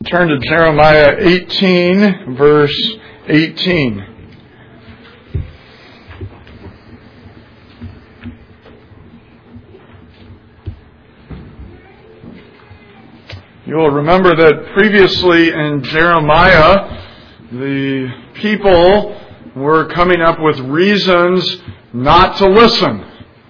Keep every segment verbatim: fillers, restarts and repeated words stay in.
Turn to Jeremiah eighteen, verse eighteen. You'll remember that previously in Jeremiah, the people were coming up with reasons not to listen.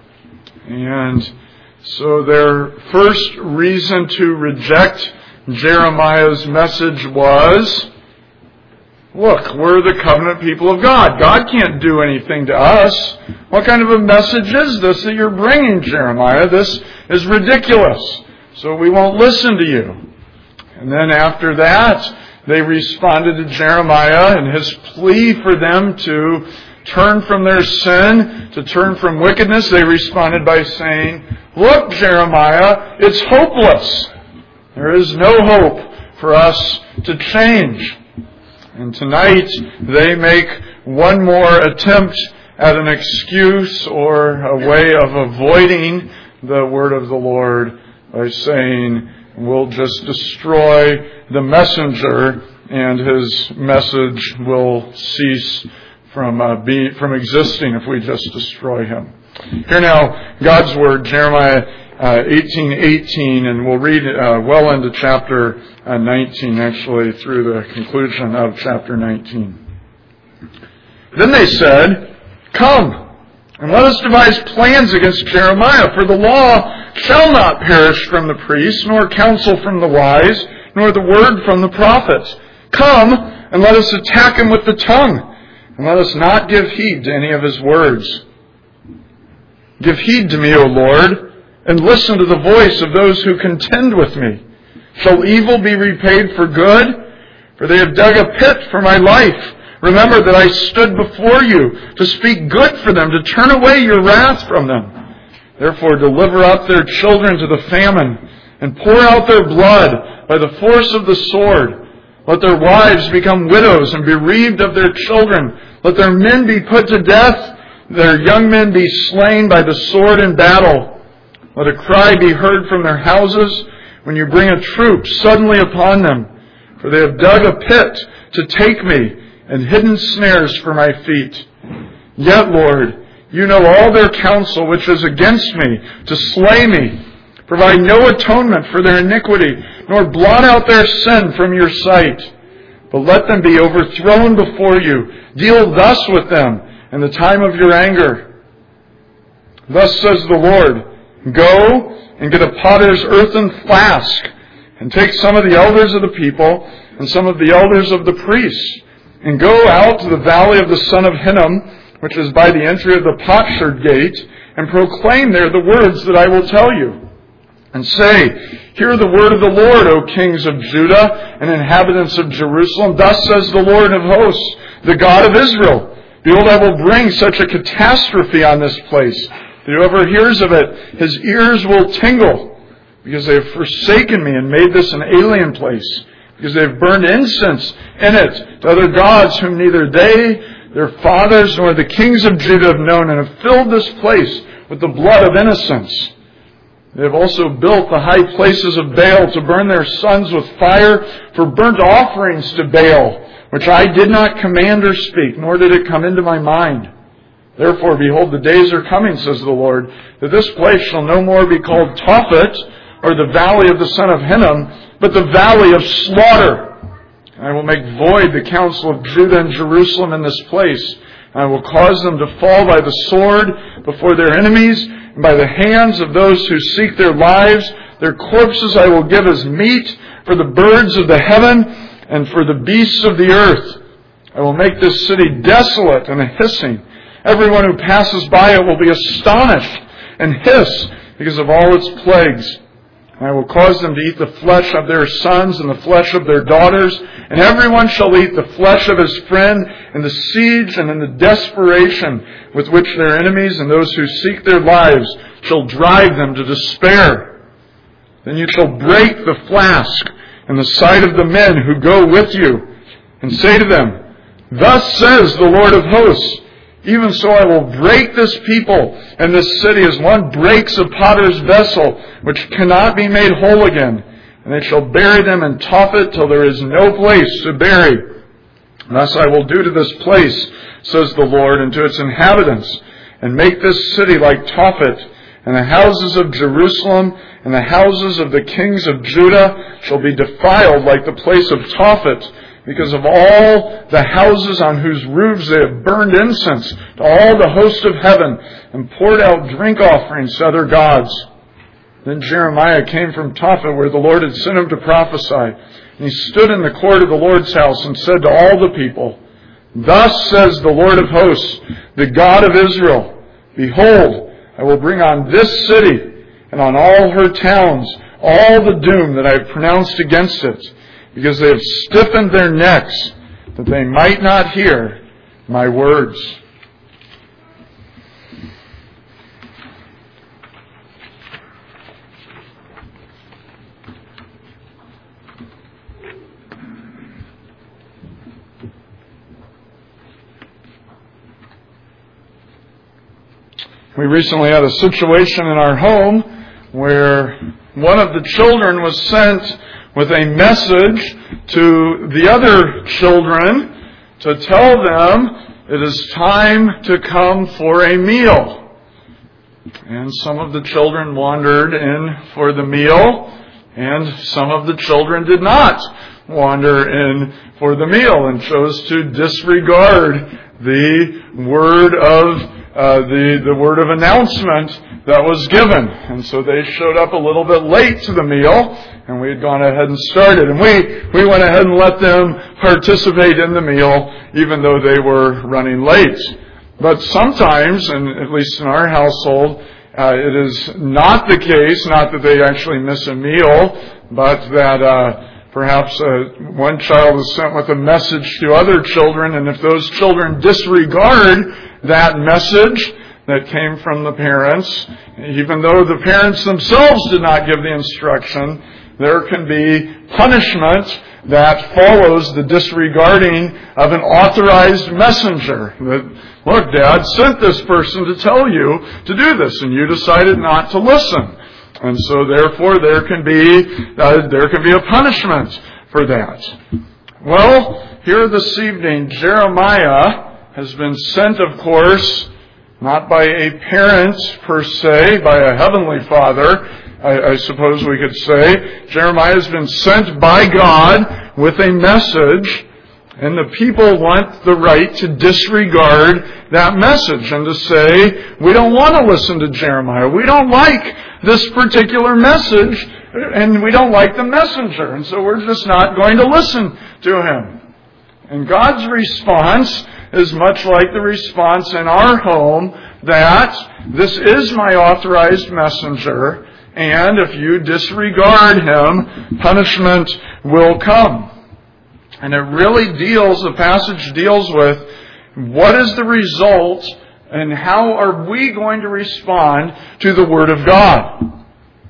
And so their first reason to reject Jeremiah's message was, look, we're the covenant people of God. God can't do anything to us. What kind of a message is this that you're bringing, Jeremiah? This is ridiculous. So we won't listen to you. And then after that, they responded to Jeremiah and his plea for them to turn from their sin, to turn from wickedness. They responded by saying, look, Jeremiah, it's hopeless. There is no hope for us to change. And tonight they make one more attempt at an excuse or a way of avoiding the word of the Lord by saying, we'll just destroy the messenger and his message will cease from uh, being, from existing if we just destroy him. Here now, God's Word, Jeremiah uh, eighteen eighteen, and we'll read uh, well into chapter uh, nineteen, actually, through the conclusion of chapter nineteen. Then they said, come, and let us devise plans against Jeremiah, for the law shall not perish from the priests, nor counsel from the wise, nor the word from the prophets. Come, and let us attack him with the tongue, and let us not give heed to any of his words. Give heed to me, O Lord, and listen to the voice of those who contend with me. Shall evil be repaid for good? For they have dug a pit for my life. Remember that I stood before you to speak good for them, to turn away your wrath from them. Therefore deliver up their children to the famine, and pour out their blood by the force of the sword. Let their wives become widows and bereaved of their children. Let their men be put to death, their young men be slain by the sword in battle. Let a cry be heard from their houses when you bring a troop suddenly upon them. For they have dug a pit to take me, and hidden snares for my feet. Yet, Lord, you know all their counsel which is against me, to slay me. Provide no atonement for their iniquity, nor blot out their sin from your sight. But let them be overthrown before you. Deal thus with them in the time of your anger. Thus says the Lord, go and get a potter's earthen flask, and take some of the elders of the people, and some of the elders of the priests, and go out to the valley of the son of Hinnom, which is by the entry of the potsherd gate, and proclaim there the words that I will tell you. And say, hear the word of the Lord, O kings of Judah and inhabitants of Jerusalem. Thus says the Lord of hosts, the God of Israel. Behold, I will bring such a catastrophe on this place, that whoever hears of it, his ears will tingle, because they have forsaken me and made this an alien place, because they have burned incense in it to other gods whom neither they, their fathers, nor the kings of Judah have known, and have filled this place with the blood of innocents. They have also built the high places of Baal to burn their sons with fire for burnt offerings to Baal, which I did not command or speak, nor did it come into my mind. Therefore, behold, the days are coming, says the Lord, that this place shall no more be called Tophet, or the valley of the son of Hinnom, but the valley of slaughter. And I will make void the counsel of Judah and Jerusalem in this place. And I will cause them to fall by the sword before their enemies, and by the hands of those who seek their lives. Their corpses I will give as meat for the birds of the heaven and for the beasts of the earth. I will make this city desolate and a hissing. Everyone who passes by it will be astonished and hiss because of all its plagues. And I will cause them to eat the flesh of their sons and the flesh of their daughters, and everyone shall eat the flesh of his friend in the siege and in the desperation with which their enemies and those who seek their lives shall drive them to despair. Then you shall break the flask in the sight of the men who go with you, and say to them, thus says the Lord of hosts, even so I will break this people and this city as one breaks a potter's vessel, which cannot be made whole again. and they shall bury them in Tophet till there is no place to bury. Thus I will do to this place, says the Lord, and to its inhabitants, and make this city like Tophet, and the houses of Jerusalem and the houses of the kings of Judah shall be defiled like the place of Tophet, because of all the houses on whose roofs they have burned incense to all the host of heaven, and poured out drink offerings to other gods. Then Jeremiah came from Tophet, where the Lord had sent him to prophesy. And he stood in the court of the Lord's house and said to all the people, Thus says the Lord of hosts, the God of Israel, Behold, I will bring on this city and on all her towns all the doom that I have pronounced against it, because they have stiffened their necks, that they might not hear my words. We recently had a situation in our home where one of the children was sent with a message to the other children to tell them it is time to come for a meal. And some of the children wandered in for the meal, and some of the children did not wander in for the meal and chose to disregard the word of Uh, the, the word of announcement that was given. And so they showed up a little bit late to the meal, and we had gone ahead and started. And we, we went ahead and let them participate in the meal, even though they were running late. But sometimes, and at least in our household, uh, it is not the case, not that they actually miss a meal, but that uh, perhaps uh, one child is sent with a message to other children, and if those children disregard that message that came from the parents, even though the parents themselves did not give the instruction, there can be punishment that follows the disregarding of an authorized messenger. That, look, Dad sent this person to tell you to do this, and you decided not to listen. And so, therefore, there can be uh, there can be a punishment for that. Well, here this evening, Jeremiah has been sent, of course, not by a parent per se, by a heavenly Father, I, I suppose we could say. Jeremiah has been sent by God with a message, and the people want the right to disregard that message and to say, we don't want to listen to Jeremiah. We don't like this particular message, and we don't like the messenger, and so we're just not going to listen to him. And God's response is much like the response in our home, that this is my authorized messenger, and if you disregard him, punishment will come. And it really deals, the passage deals with what is the result and how are we going to respond to the Word of God.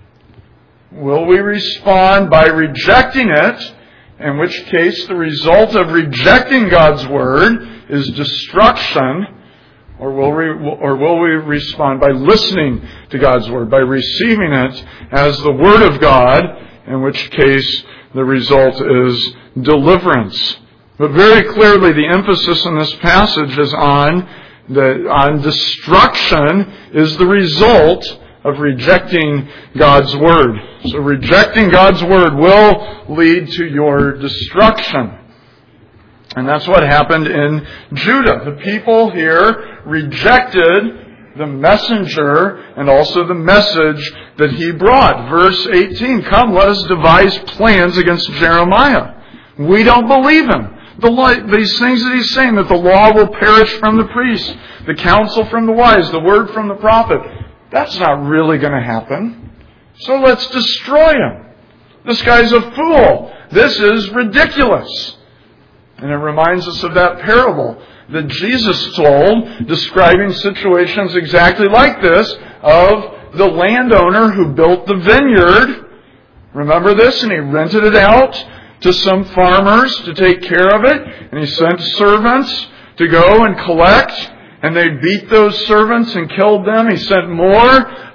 Will we respond by rejecting it, in which case the result of rejecting God's Word is destruction, or will we, or will we respond by listening to God's Word, by receiving it as the Word of God, in which case the result is deliverance. But very clearly the emphasis in this passage is on the on destruction is the result of rejecting God's Word. So rejecting God's Word will lead to your destruction. And that's what happened in Judah. The people here rejected the messenger and also the message that he brought. Verse eighteen, come, let us devise plans against Jeremiah. We don't believe him. The law, these things that he's saying, that the law will perish from the priests, the counsel from the wise, the word from the prophet. That's not really going to happen. So let's destroy him. This guy's a fool. This is ridiculous. And it reminds us of that parable that Jesus told, describing situations exactly like this, of the landowner who built the vineyard. Remember this? And he rented it out to some farmers to take care of it. And he sent servants to go and collect. And they beat those servants and killed them. He sent more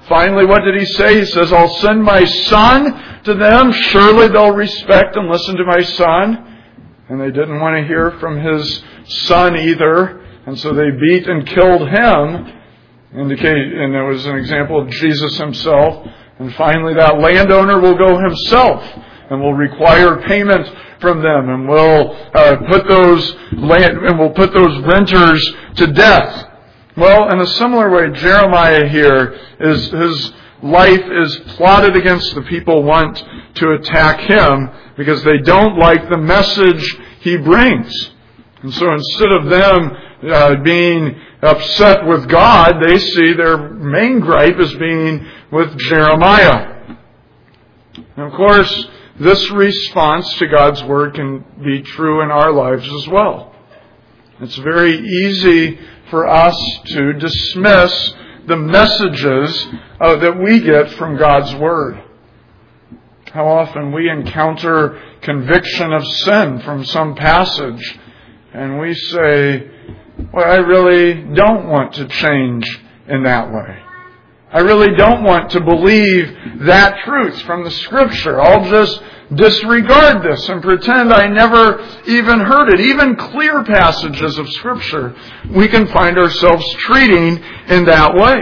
finally, what did he say? He says, I'll send my son to them. Surely they'll respect and listen to my son. And they didn't want to hear from his son either. And so they beat and killed him. Indicate, and it was an example of Jesus himself. And finally, that landowner will go himself and will require payment from them, and will uh, put those land and will put those renters to death. Well, in a similar way, Jeremiah here is his life is plotted against the people who want to attack him because they don't like the message he brings. And so instead of them uh, being upset with God, they see their main gripe as being with Jeremiah. And of course, this response to God's Word can be true in our lives as well. It's very easy for us to dismiss the messages uh, that we get from God's Word. How often we encounter conviction of sin from some passage, and we say, well, I really don't want to change in that way. I really don't want to believe that truth from the Scripture. I'll just disregard this and pretend I never even heard it. Even clear passages of Scripture, we can find ourselves treating in that way.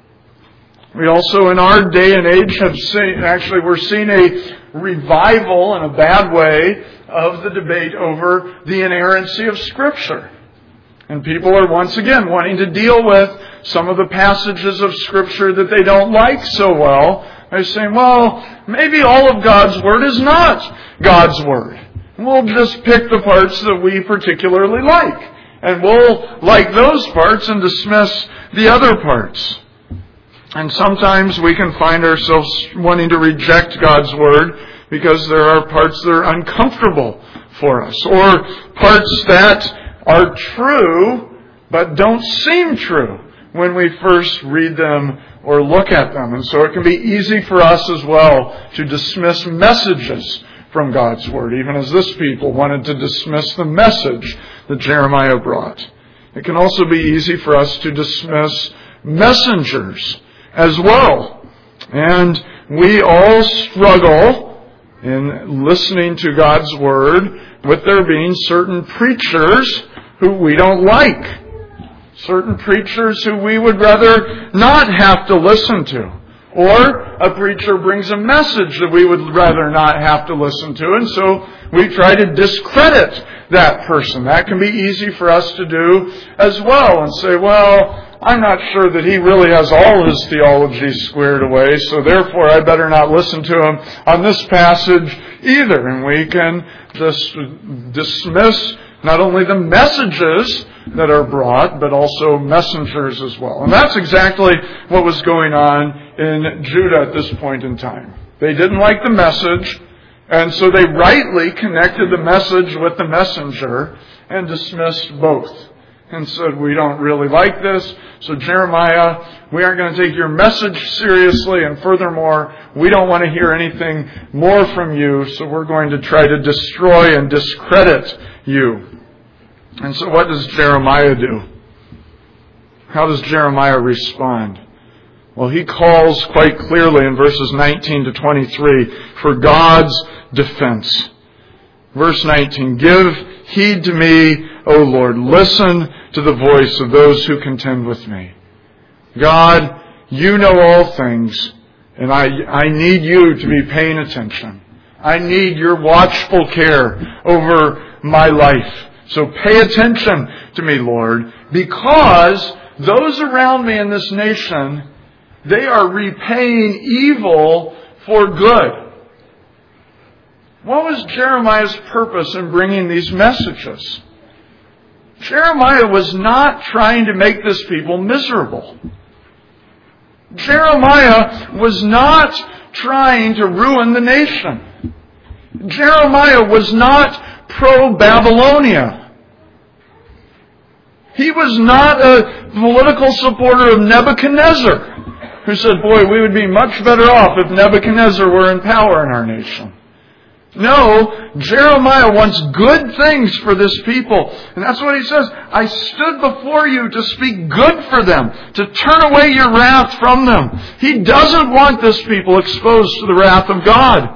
We also, in our day and age, have seen, actually we're seeing a revival in a bad way of the debate over the inerrancy of Scripture. And people are once again wanting to deal with some of the passages of Scripture that they don't like so well. They're saying, well, maybe all of God's Word is not God's Word. We'll just pick the parts that we particularly like. And we'll like those parts and dismiss the other parts. And sometimes we can find ourselves wanting to reject God's Word because there are parts that are uncomfortable for us. Or parts that are true but don't seem true when we first read them or look at them. And so it can be easy for us as well to dismiss messages from God's Word, even as this people wanted to dismiss the message that Jeremiah brought. It can also be easy for us to dismiss messengers as well. And we all struggle in listening to God's Word with there being certain preachers who we don't like. Certain preachers who we would rather not have to listen to. Or a preacher brings a message that we would rather not have to listen to, and so we try to discredit that person. That can be easy for us to do as well and say, well, I'm not sure that he really has all his theology squared away, so therefore I better not listen to him on this passage either. And we can just dismiss not only the messages that are brought, but also messengers as well. And that's exactly what was going on in Judah at this point in time. They didn't like the message, and so they rightly connected the message with the messenger and dismissed both. And said, we don't really like this, so Jeremiah, we aren't going to take your message seriously, and furthermore, we don't want to hear anything more from you, so we're going to try to destroy and discredit you. And so what does Jeremiah do? How does Jeremiah respond? Well, he calls quite clearly in verses nineteen to twenty-three for God's defense. Verse nineteen, give heed to me, O Lord. Listen to the voice of those who contend with me. God, you know all things, and I, I need you to be paying attention. I need your watchful care over my life. So pay attention to me, Lord, because those around me in this nation, they are repaying evil for good. What was Jeremiah's purpose in bringing these messages? Jeremiah was not trying to make this people miserable. Jeremiah was not trying to ruin the nation. Jeremiah was not pro-Babylonia. He was not a political supporter of Nebuchadnezzar, who said, boy, we would be much better off if Nebuchadnezzar were in power in our nation. No, Jeremiah wants good things for this people. And that's what he says. I stood before you to speak good for them, to turn away your wrath from them. He doesn't want this people exposed to the wrath of God.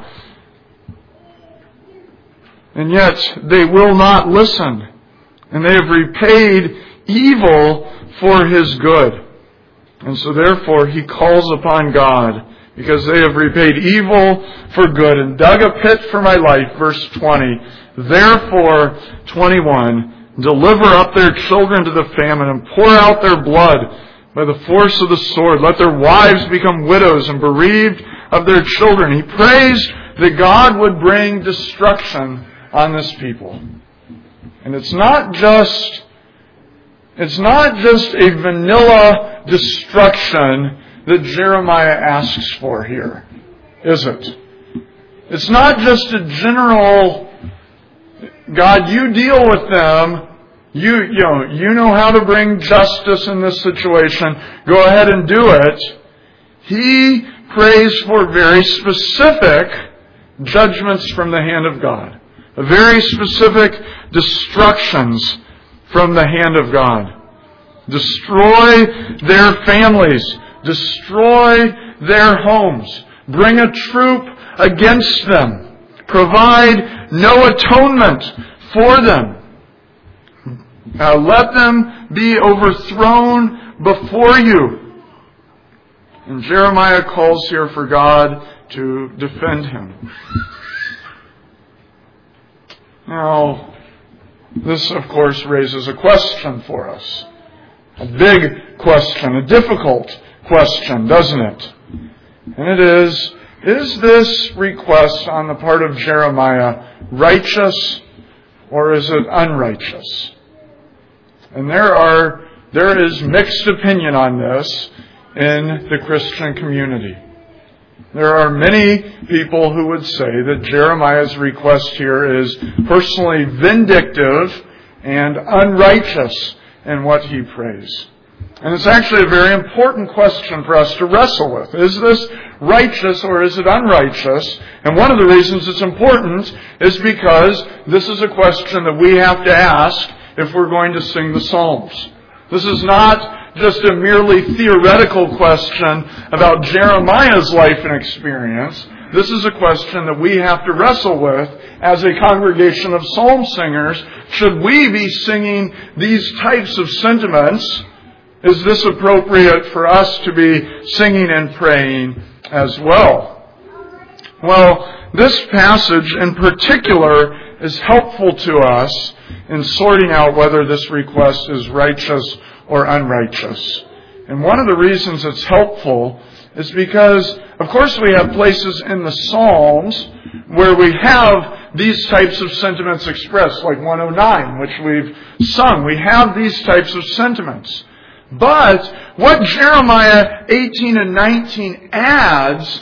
And yet they will not listen. And they have repaid evil for his good. And so therefore he calls upon God, because they have repaid evil for good and dug a pit for my life. Verse twenty. Therefore, twenty-one, deliver up their children to the famine and pour out their blood by the force of the sword. Let their wives become widows and bereaved of their children. He prays that God would bring destruction on this people. And it's not just, it's not just a vanilla destruction that Jeremiah asks for here, is it? It's not just a general, God, you deal with them. You, you know, you know how to bring justice in this situation. Go ahead and do it. He prays for very specific judgments from the hand of God. Very specific destructions from the hand of God. Destroy their families. Destroy their homes. Bring a troop against them. Provide no atonement for them. Uh, let them be overthrown before you. And Jeremiah calls here for God to defend him. Now, this of course raises a question for us. A big question, a difficult question, doesn't it? And it is, is this request on the part of Jeremiah righteous or is it unrighteous? And there are, there is mixed opinion on this in the Christian community. There are many people who would say that Jeremiah's request here is personally vindictive and unrighteous in what he prays. And it's actually a very important question for us to wrestle with. Is this righteous or is it unrighteous? And one of the reasons it's important is because this is a question that we have to ask if we're going to sing the Psalms. This is not just a merely theoretical question about Jeremiah's life and experience. This is a question that we have to wrestle with as a congregation of psalm singers. Should we be singing these types of sentiments? Is this appropriate for us to be singing and praying as well? Well, this passage in particular is helpful to us in sorting out whether this request is righteous or unrighteous. And one of the reasons it's helpful is because, of course, we have places in the Psalms where we have these types of sentiments expressed, like one oh nine, which we've sung. We have these types of sentiments. But what Jeremiah eighteen and nineteen adds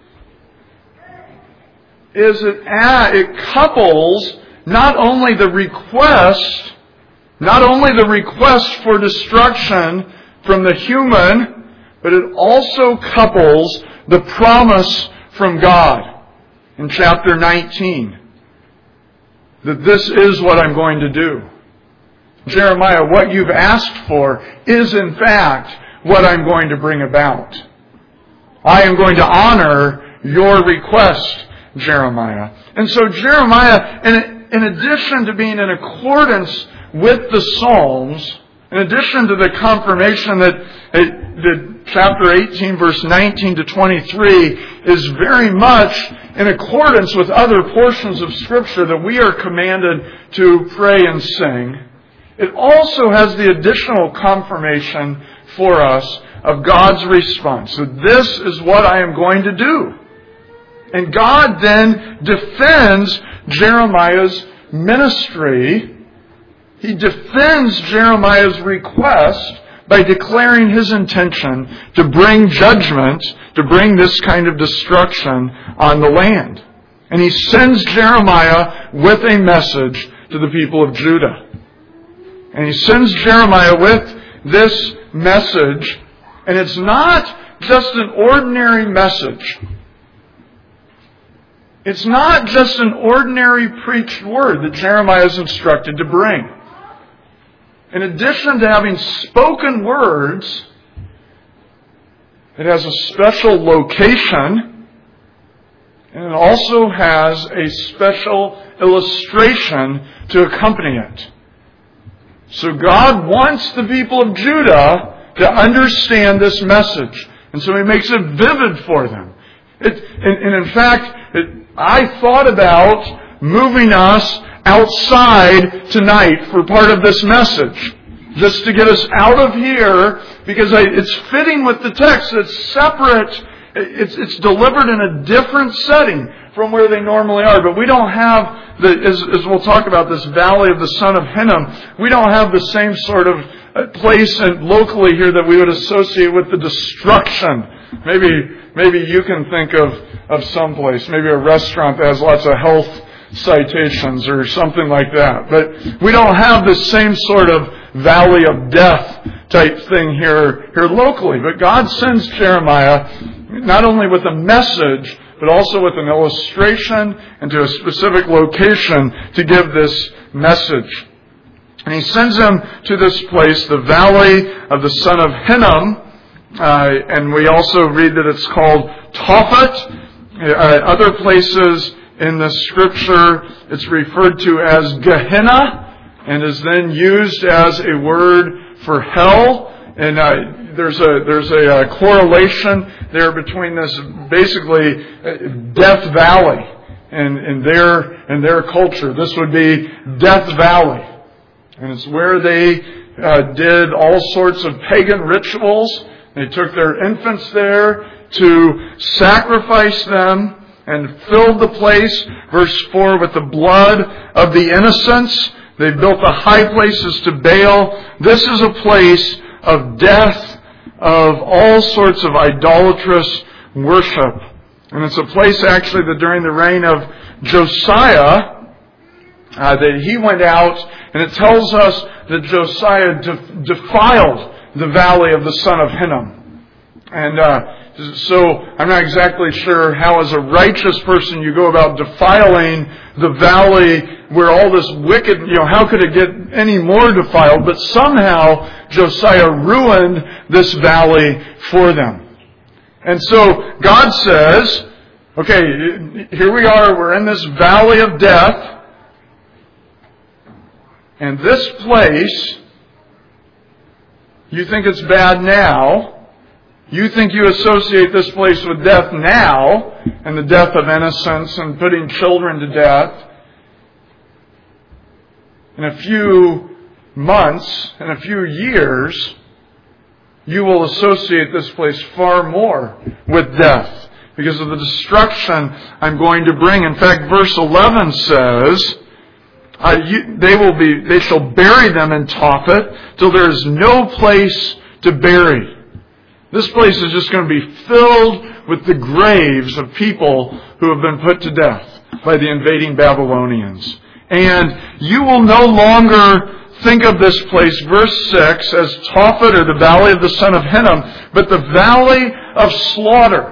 is it, add, it couples not only the request, not only the request for destruction from the human, but it also couples the promise from God in chapter nineteen that this is what I'm going to do. Jeremiah, what you've asked for is in fact what I'm going to bring about. I am going to honor your request, Jeremiah. And so Jeremiah, in, in addition to being in accordance with the Psalms, in addition to the confirmation that, that chapter eighteen, verse nineteen to twenty-three is very much in accordance with other portions of Scripture that we are commanded to pray and sing, it also has the additional confirmation for us of God's response. That this is what I am going to do. And God then defends Jeremiah's ministry. He defends Jeremiah's request by declaring his intention to bring judgment, to bring this kind of destruction on the land. And he sends Jeremiah with a message to the people of Judah. And he sends Jeremiah with this message, and it's not just an ordinary message. it's not just an ordinary preached word that Jeremiah is instructed to bring. In addition to having spoken words, it has a special location, and it also has a special illustration to accompany it. So God wants the people of Judah to understand this message. And so He makes it vivid for them. It, and, and in fact, it, I thought about moving us outside tonight for part of this message. Just to get us out of here, because I, it's fitting with the text. It's separate. It's, it's delivered in a different setting from where they normally are. But we don't have, the, as, as we'll talk about, this valley of the son of Hinnom, we don't have the same sort of place and locally here that we would associate with the destruction. Maybe maybe you can think of, of some place, maybe a restaurant that has lots of health citations or something like that. But we don't have the same sort of valley of death type thing here, here locally. But God sends Jeremiah not only with a message, but also with an illustration and to a specific location to give this message. And He sends him to this place, the valley of the son of Hinnom, uh, and we also read that it's called Tophet. Uh, other places in the Scripture, it's referred to as Gehenna, and is then used as a word for hell. And uh, there's a there's a, uh correlation there between this basically uh, Death Valley and in their in their culture. This would be Death Valley, and it's where they uh, did all sorts of pagan rituals. They took their infants there to sacrifice them and filled the place, verse four, with the blood of the innocents. They built the high places to Baal. This is a place of death, of all sorts of idolatrous worship. And it's a place actually that during the reign of Josiah, uh, that he went out, and it tells us that Josiah de- defiled the valley of the son of Hinnom. And uh, so I'm not exactly sure how as a righteous person you go about defiling the valley where all this wicked, you know, how could it get any more defiled? But somehow Josiah ruined this valley for them. And so God says, okay, here we are, we're in this valley of death. And this place, you think it's bad now. You think you associate this place with death now, and the death of innocence and putting children to death. In a few months, in a few years, you will associate this place far more with death because of the destruction I'm going to bring. In fact, verse eleven says, uh, you, they will be, they shall bury them in Tophet till there is no place to bury. This place is just going to be filled with the graves of people who have been put to death by the invading Babylonians. And you will no longer think of this place, verse six, as Tophet or the valley of the son of Hinnom, but the valley of slaughter.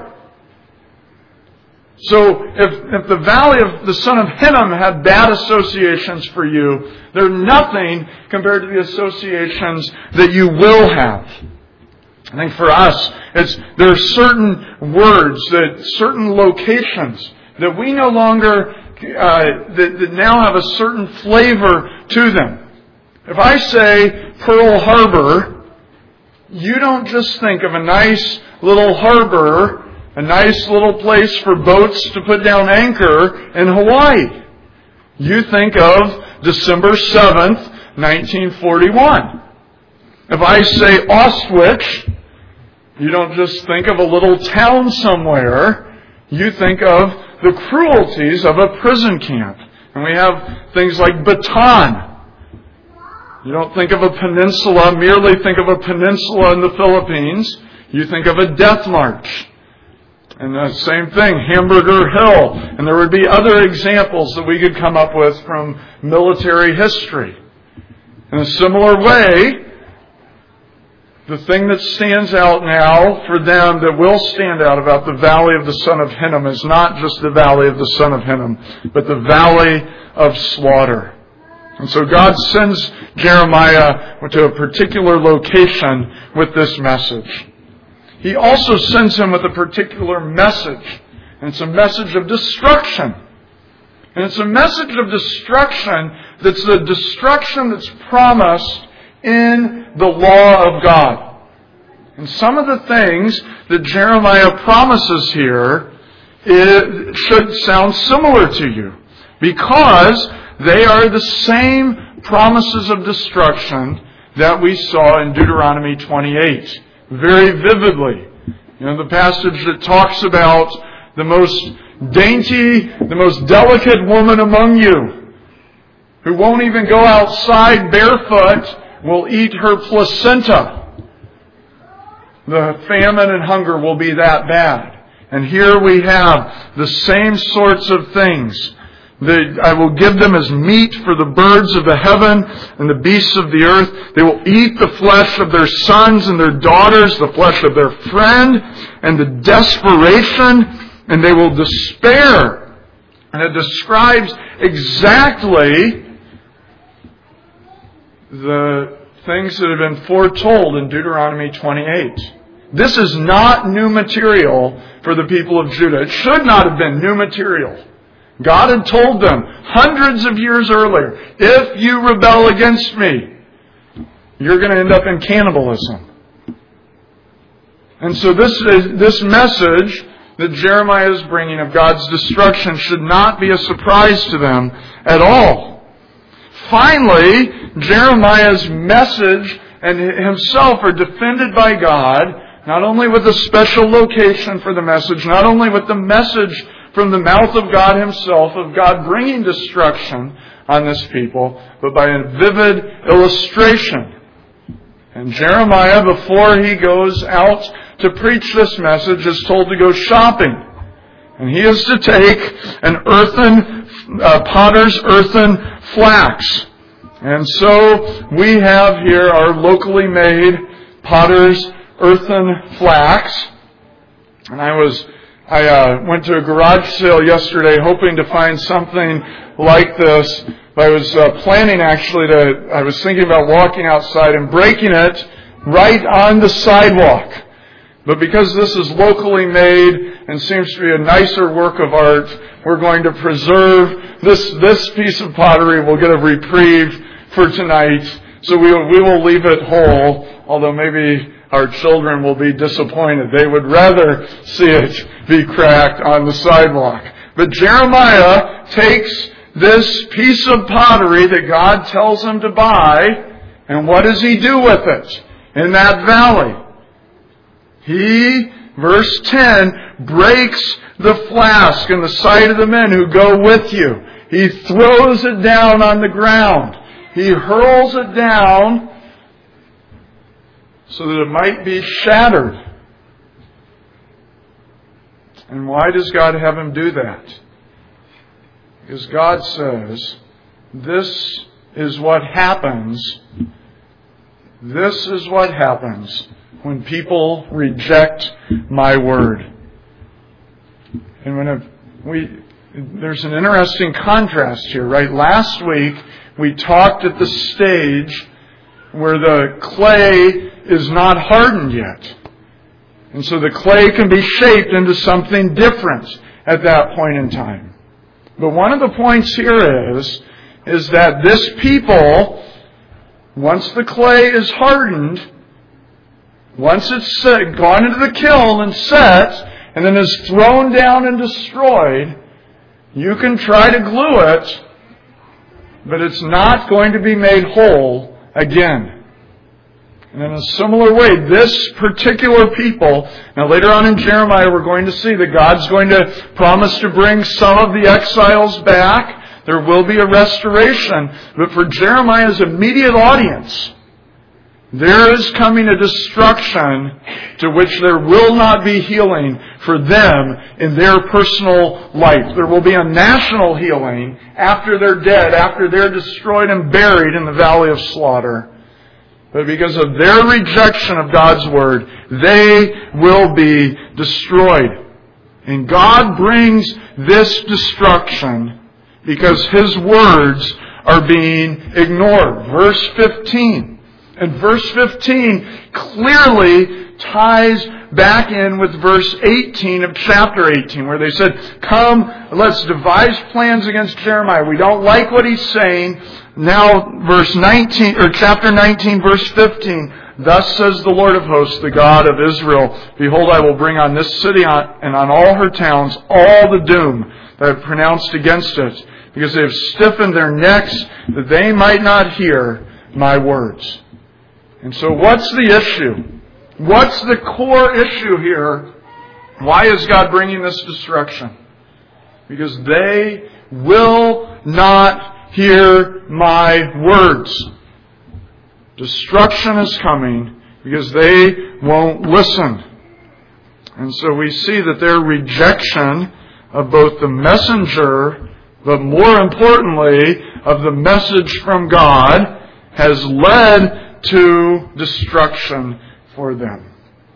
So if, if the valley of the son of Hinnom had bad associations for you, they're nothing compared to the associations that you will have. I think for us, it's there are certain words, that certain locations that we no longer, uh, that, that now have a certain flavor to them. If I say Pearl Harbor, you don't just think of a nice little harbor, a nice little place for boats to put down anchor in Hawaii. You think of December seventh, nineteen forty-one. If I say Auschwitz, you don't just think of a little town somewhere. You think of the cruelties of a prison camp. And we have things like Bataan. You don't think of a peninsula, merely think of a peninsula in the Philippines. You think of a death march. And the same thing, Hamburger Hill. And there would be other examples that we could come up with from military history. In a similar way, The thing that stands out now for them, that will stand out about the valley of the son of Hinnom, is not just the valley of the son of Hinnom, but the valley of slaughter. And so God sends Jeremiah to a particular location with this message. He also sends him with a particular message. And it's a message of destruction. And it's a message of destruction that's the destruction that's promised in the law of God. And some of the things that Jeremiah promises here, it should sound similar to you, because they are the same promises of destruction that we saw in Deuteronomy twenty-eight very vividly. You know, the passage that talks about the most dainty, the most delicate woman among you, who won't even go outside barefoot, will eat her placenta. The famine and hunger will be that bad. And here we have the same sorts of things. The, I will give them as meat for the birds of the heaven and the beasts of the earth. They will eat the flesh of their sons and their daughters, the flesh of their friend, and the desperation, and they will despair. And it describes exactly the things that have been foretold in Deuteronomy twenty-eight. This is not new material for the people of Judah. It should not have been new material. God had told them hundreds of years earlier, if you rebel against me, you're going to end up in cannibalism. And so this is, this message that Jeremiah is bringing of God's destruction should not be a surprise to them at all. Finally, Jeremiah's message and himself are defended by God, not only with a special location for the message, not only with the message from the mouth of God Himself, of God bringing destruction on this people, but by a vivid illustration. And Jeremiah, before he goes out to preach this message, is told to go shopping. And he is to take an earthen, uh, potter's earthen flax. And so we have here our locally made potter's earthen flax. And I was I uh, went to a garage sale yesterday hoping to find something like this. I was uh, planning actually to, I was thinking about walking outside and breaking it right on the sidewalk. But because this is locally made and seems to be a nicer work of art, we're going to preserve this, this piece of pottery. We'll get a reprieve for tonight. So we will, we will leave it whole, although maybe our children will be disappointed. They would rather see it be cracked on the sidewalk. But Jeremiah takes this piece of pottery that God tells him to buy, and what does he do with it in that valley? He, verse ten, breaks the flask in the sight of the men who go with you. He throws it down on the ground. He hurls it down so that it might be shattered. And why does God have him do that? Because God says, this is what happens. This is what happens when people reject my word. And when it, we, there's an interesting contrast here, right? Last week we talked at the stage where the clay is not hardened yet. And so the clay can be shaped into something different at that point in time. But one of the points here is, is that this people, once the clay is hardened, once it's set, gone into the kiln and set, and then is thrown down and destroyed, you can try to glue it, but it's not going to be made whole again. And in a similar way, this particular people, now later on in Jeremiah we're going to see that God's going to promise to bring some of the exiles back. There will be a restoration. But for Jeremiah's immediate audience, there is coming a destruction to which there will not be healing for them in their personal life. There will be a national healing after they're dead, after they're destroyed and buried in the valley of slaughter. but because of their rejection of God's Word, they will be destroyed. And God brings this destruction because His words are being ignored. Verse fifteen. And verse fifteen clearly ties back in with verse eighteen of chapter eighteen, where they said, come, let's devise plans against Jeremiah. We don't like what he's saying. Now, verse nineteen, or chapter nineteen, verse fifteen, thus says the Lord of hosts, the God of Israel, behold, I will bring on this city and on all her towns all the doom that I have pronounced against it, because they have stiffened their necks that they might not hear my words. And so what's the issue? What's the core issue here? Why is God bringing this destruction? Because they will not hear my words. Destruction is coming because they won't listen. And so we see that their rejection of both the messenger, but more importantly, of the message from God, has led to destruction for them.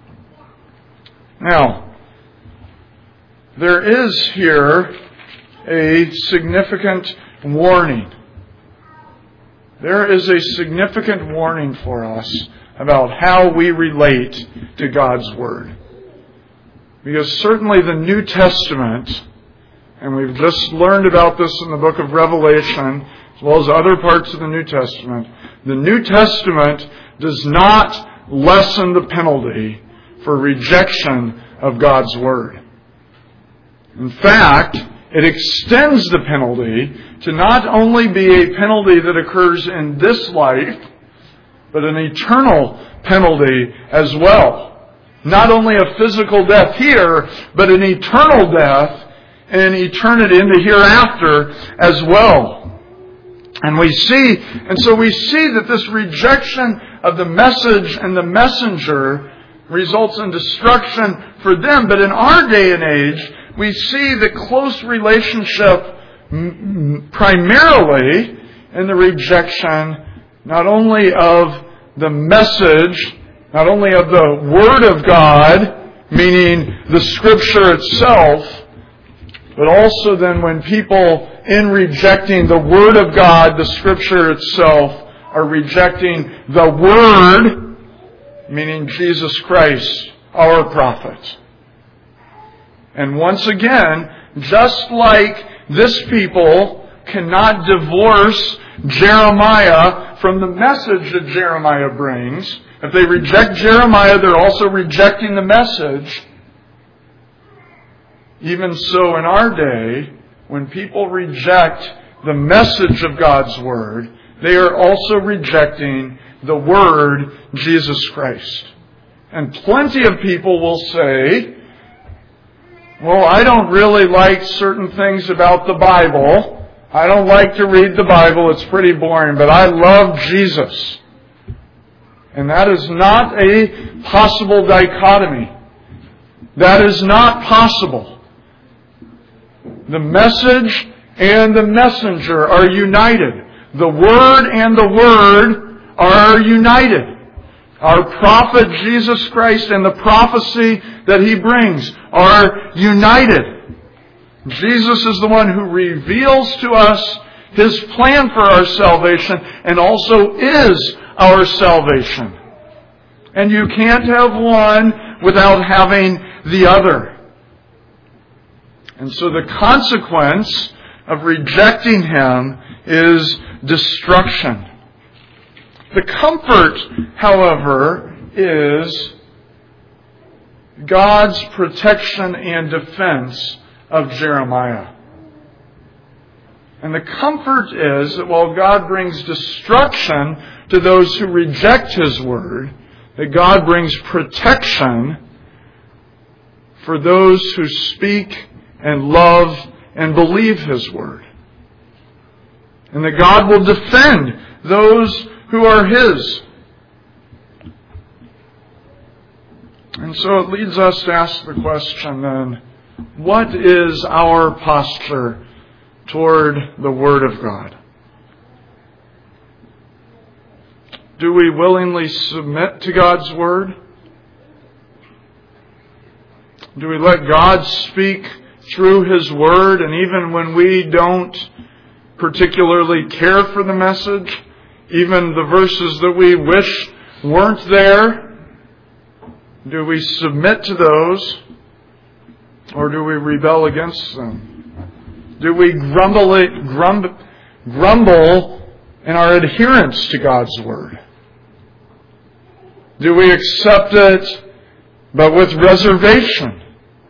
Now, there is here a significant warning. There is a significant warning for us about how we relate to God's Word. Because certainly the New Testament, and we've just learned about this in the book of Revelation, as well as other parts of the New Testament, the New Testament does not lessen the penalty for rejection of God's Word. In fact, it extends the penalty to not only be a penalty that occurs in this life, but an eternal penalty as well. Not only a physical death here, but an eternal death in eternity, in the hereafter as well. And we see, and so we see that this rejection of the message and the messenger results in destruction for them. But in our day and age, we see the close relationship primarily in the rejection not only of the message, not only of the Word of God, meaning the Scripture itself, but also then when people, in rejecting the Word of God, the Scripture itself, are rejecting the Word, meaning Jesus Christ, our prophet. And once again, just like this people cannot divorce Jeremiah from the message that Jeremiah brings, if they reject Jeremiah, they're also rejecting the message. Even so, in our day, when people reject the message of God's Word, they are also rejecting the Word, Jesus Christ. And plenty of people will say, well, I don't really like certain things about the Bible. I don't like to read the Bible. It's pretty boring, but I love Jesus. And that is not a possible dichotomy. That is not possible. The message and the messenger are united. The Word and the Word are united. Our prophet Jesus Christ and the prophecy that He brings are united. Jesus is the one who reveals to us His plan for our salvation and also is our salvation. And you can't have one without having the other. And so the consequence of rejecting Him is destruction. The comfort, however, is God's protection and defense of Jeremiah. And the comfort is that while God brings destruction to those who reject His Word, that God brings protection for those who speak and love and believe His Word. And that God will defend those who are His. And so it leads us to ask the question then, what is our posture toward the Word of God? Do we willingly submit to God's Word? Do we let God speak through His Word, and even when we don't particularly care for the message, even the verses that we wish weren't there, do we submit to those, or do we rebel against them? Do we grumble, grumble, grumble in our adherence to God's Word? Do we accept it, but with reservation?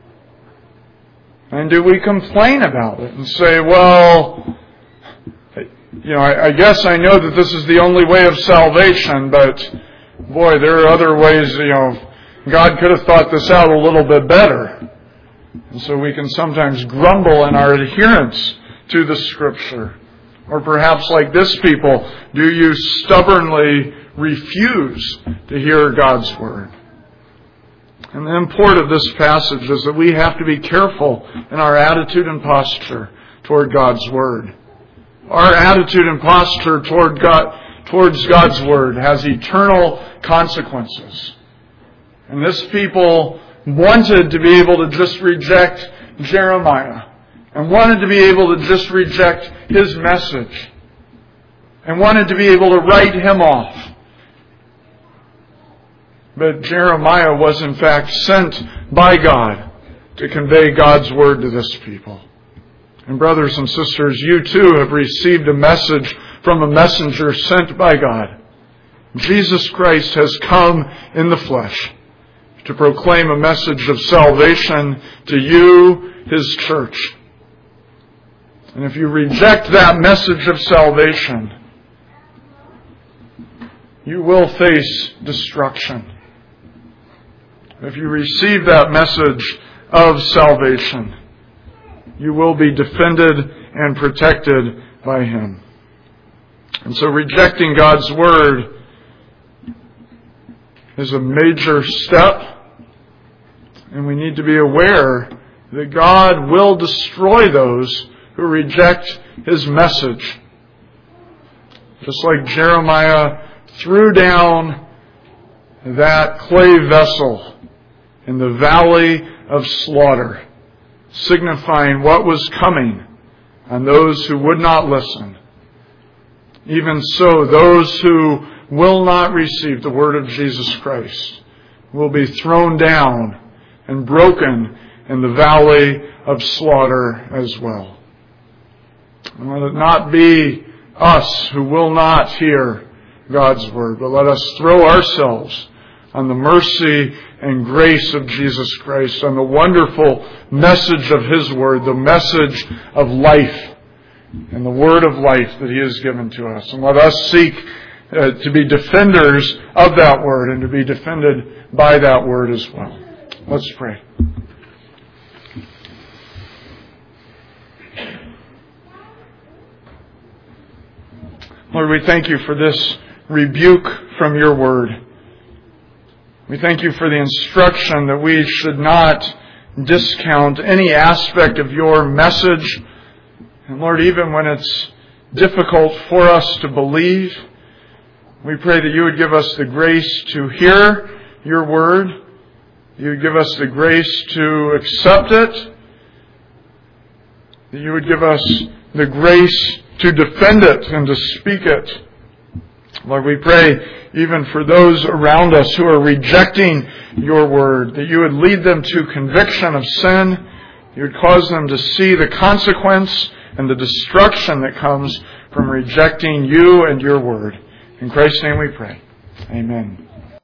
And do we complain about it and say, well, you know, I, I guess I know that this is the only way of salvation, but boy, there are other ways, you know, God could have thought this out a little bit better. And so we can sometimes grumble in our adherence to the Scripture. Or perhaps like this people, do you stubbornly refuse to hear God's Word? And the import of this passage is that we have to be careful in our attitude and posture toward God's Word. Our attitude and posture toward God, towards God's Word has eternal consequences. And this people wanted to be able to just reject Jeremiah and wanted to be able to just reject his message and wanted to be able to write him off. But Jeremiah was in fact sent by God to convey God's Word to this people. And brothers and sisters, you too have received a message from a messenger sent by God. Jesus Christ has come in the flesh to proclaim a message of salvation to you, His church. And if you reject that message of salvation, you will face destruction. If you receive that message of salvation, you will be defended and protected by Him. And so rejecting God's Word is a major step, and we need to be aware that God will destroy those who reject His message. Just like Jeremiah threw down that clay vessel in the valley of slaughter, signifying what was coming on those who would not listen. Even so, those who will not receive the word of Jesus Christ will be thrown down and broken in the valley of slaughter as well. And let it not be us who will not hear God's word, but let us throw ourselves on the mercy and grace of Jesus Christ, on the wonderful message of His Word, the message of life, and the word of life that He has given to us. And let us seek uh, to be defenders of that word and to be defended by that word as well. Let's pray. Lord, we thank You for this rebuke from Your word. We thank You for the instruction that we should not discount any aspect of Your message. And Lord, even when it's difficult for us to believe, we pray that You would give us the grace to hear Your word. You would give us the grace to accept it. That You would give us the grace to defend it and to speak it. Lord, we pray even for those around us who are rejecting Your word, that You would lead them to conviction of sin. You would cause them to see the consequence and the destruction that comes from rejecting You and Your word. In Christ's name we pray. Amen.